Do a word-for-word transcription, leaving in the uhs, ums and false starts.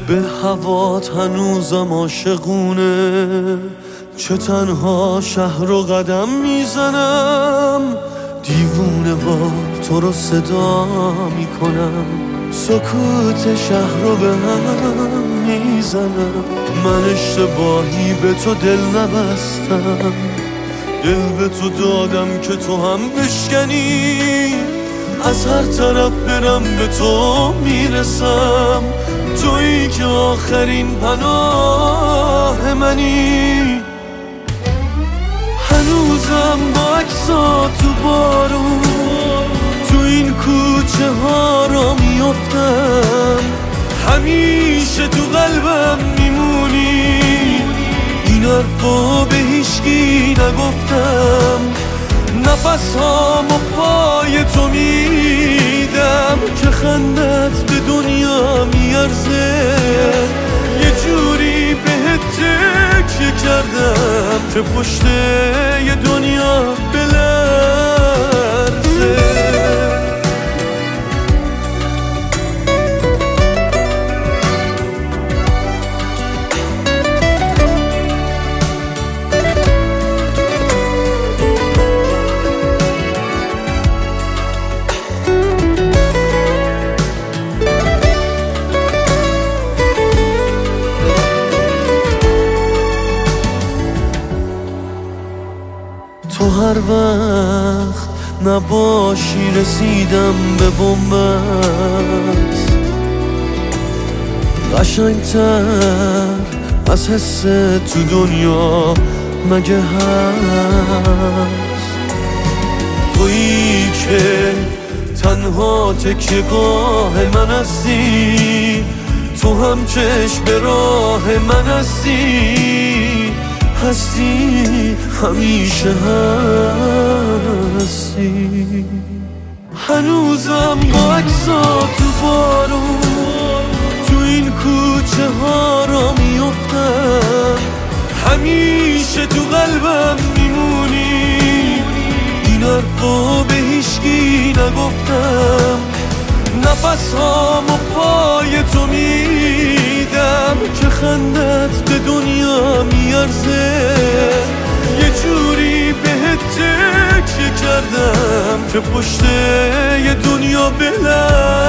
به هوات هنوزم عاشقونه، چه تنها شهر رو قدم میزنم، دیوونه وار تو رو صدا میکنم، سکوت شهر رو به هم میزنم. من اشتباهی به تو دل نبستم، دل به تو دادم که تو هم بشکنی، از هر طرف برم به تو میرسم، تویی که آخرین پناه منی. هنوزم با عکسات تو بارون تو این کوچه ها را میافتم، همیشه تو قلبم میمونی، این حرفا به هیچکی نگفتم، نفس هامو پای تو میدم که خندت به دنیا میارزه، یه جوری بهت تکیه کردم که پشت یه دنیا بلرزه. تو هر وقت نباشی رسیدم به بن‌بست، قشنگتر از حس تو دنیا مگه هست؟ تویی که تنها تکیه‌گاه من هستی، تو هم چشم به راه من هستی، هستی همیشه هستی. هنوزم با عکسات تو بارون تو این کوچه ها را میافتم، همیشه تو قلبم میمونی، این حرفا به هیچکی نگفتم، نفس هامو پای تو میدم که خندت به دنیا میارزه، یه جوری بهت تکیه کردم که پشت یه دنیا بلرزه.